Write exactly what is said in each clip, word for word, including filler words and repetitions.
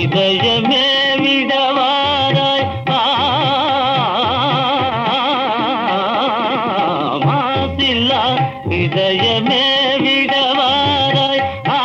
இதயமே விடவாராய் மாசில்லா இதயமே விடவாராய்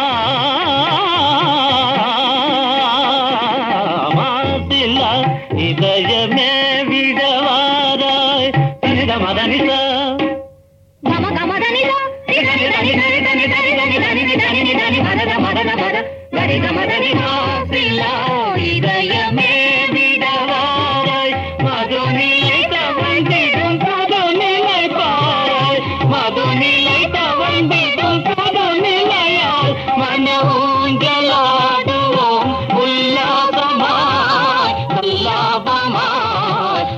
மாசில்லா இதயமே விடவாராய் தனித மதனித கம கமதனித தனி தனி தனி தனி தனி தனி தனி தனி தனி மதத மதத மத கரி கமதனி மாசில்லா இதயமே விடவாராய் மதுநிலை தவழ்ந்திடும் புதுநிலை பாராய் மதுநிலை தவழ்ந்திடும் புதுநிலையால் மன ஊஞ்சலாடுவோம் உல்லாசமாய் உல்லாபமாய்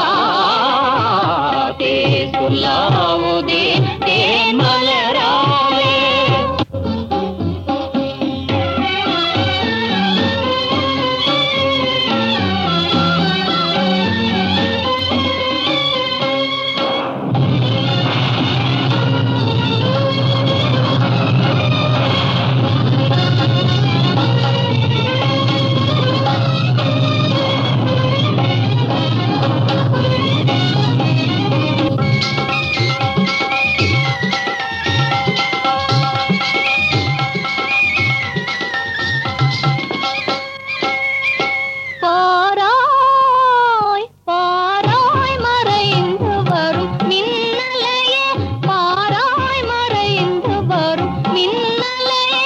ஆதே சொல்லாவுதே தேன் மலராலே பாராய் பாராய் மறைந்து வரும் மின்னலையே பாராய் மறைந்து வரும் மின்னலையே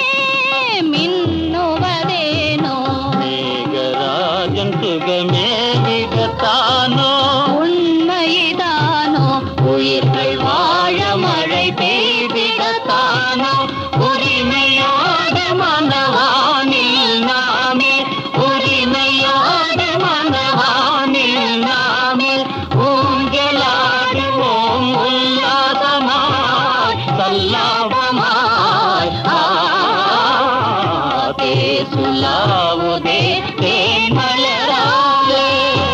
மின்னுவதேனோ மேகராஜன் சுகமே விடத்தானோ உண்மைதானோ உயிர்கள் வாழ மழை பெய்திடத்தானோ உரிமையோடு மனவானில் நாமே உரிமையோடு மனவானில் நாமே ஊஞ்சலாடுவோம் உல்லாசமாய் சல்லாபமாய் ஆதே சுலாவுதே தேன் மலராலே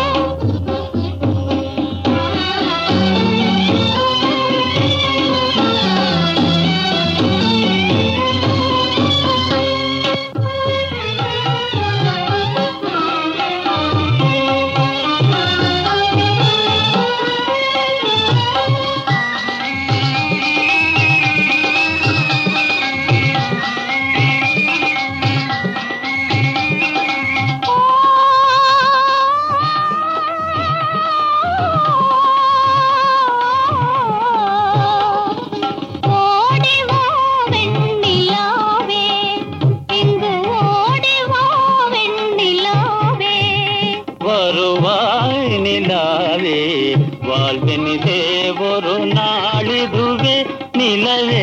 ஓடிவா வெண்ணிலாவே இங்கு ஓடிவா வெண்ணிலாவே வருவாய் நிலாவே வாழ்வெனிதே ஒரு நாளிதுவே நிலவே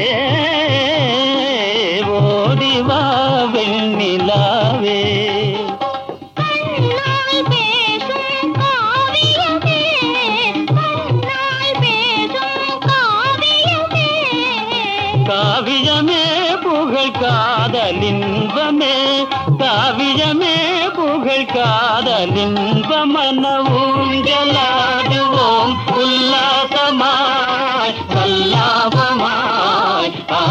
ஓடிவா வெண்ணிலாவே கண்ணால் பேசும் காவியமே கண்ணால் பேசும் காவியமே காவியமே புகழ் காதலின்பமே காவியமே புகழ் காதலின்பமன ஊஞ்சலாடுவோம் உல்லாசமாய் சல்லாபமாய்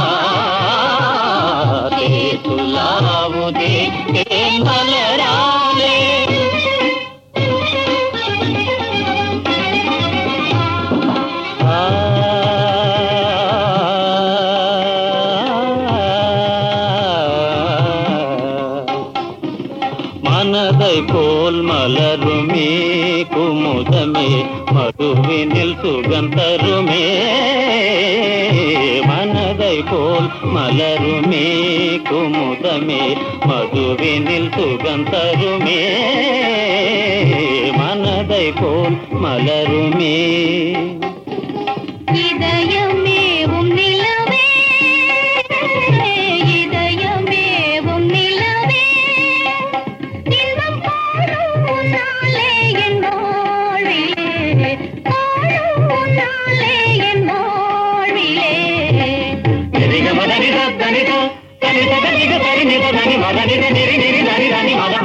ஆதே சுலாவுதே தேன் மலராலே மனதை போல் மலருமே குமுதமே மதுவினில் சுகந்தருமே மனதை போல் மலருமே குமுதமே மதுவினில் சுகந்தருமே மனதை போல் மலருமே இதயமேவும் நிலவே இதயமேவும் நிலவே இன்பம் காணும் நாளே என் வாழ்விலே காணும் நாளே என் வாழ்விலே தனித மதனித தனித தனித தனித தனித தனி மதனித நிரி நிரி தனி தனி மத